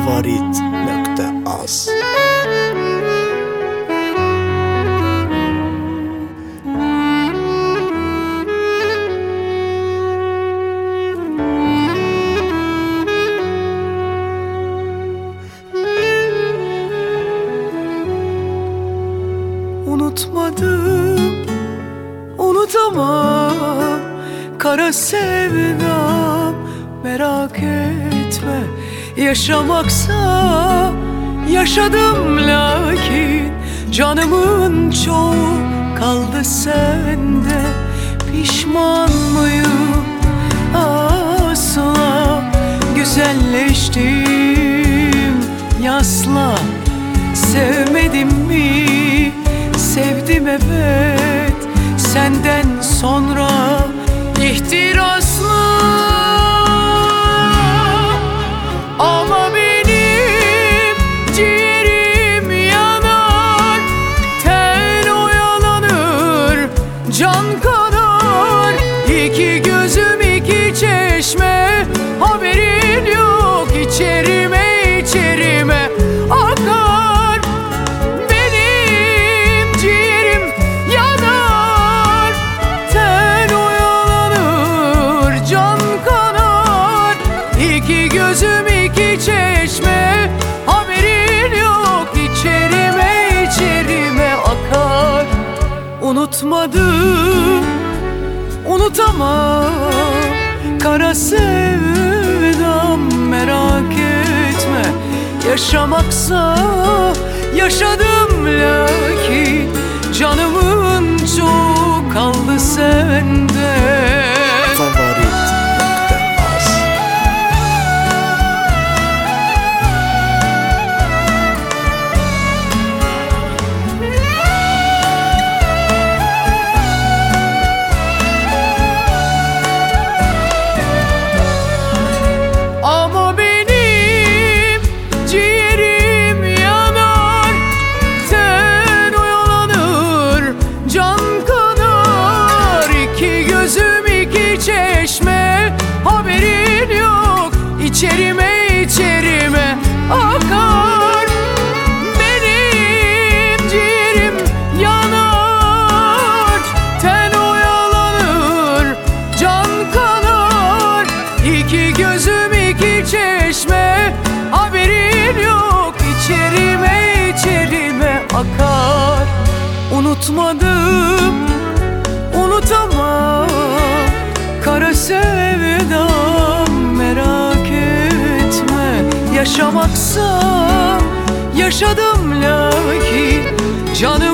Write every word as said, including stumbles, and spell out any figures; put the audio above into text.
favorit nokta az. Unutmadım, unutamam kara sevdam. Merak etme, yaşamaksa yaşadım, lakin canımın çoğu kaldı sende. Pişman mıyım? Asla güzelleştim, yasla. Sevmedim mi? Sevdim evet, senden sonra ihtiraslı. Ama benim ciğerim yanar, ten oyalanır, can kanar. İki gözüm iki çeşme, haberin yok, içerime içerime akar. Benim ciğerim yanar, ten oyalanır, can kanar. İki gözüm iki çeşme, haberin yok, içerime içerime akar. Unutmadım, unutamam kara sevdam. Merak etme, yaşamaksa yaşadım, lakin canımın çok kaldı sende. Favorit nokta az. Ama benim ciğerim yanar, ten oyalanır, can kanar. İki gözüm iki çeşme, haberin yok, içerime içerime akar. Benim ciğerim yanar, ten oyalanır, can kanar. İki gözüm iki çeşme, haberin yok, içerime içerime akar. Unutmadım, unutamam kara sevdam. Merak etme, yaşamaksa yaşadım, lakin canım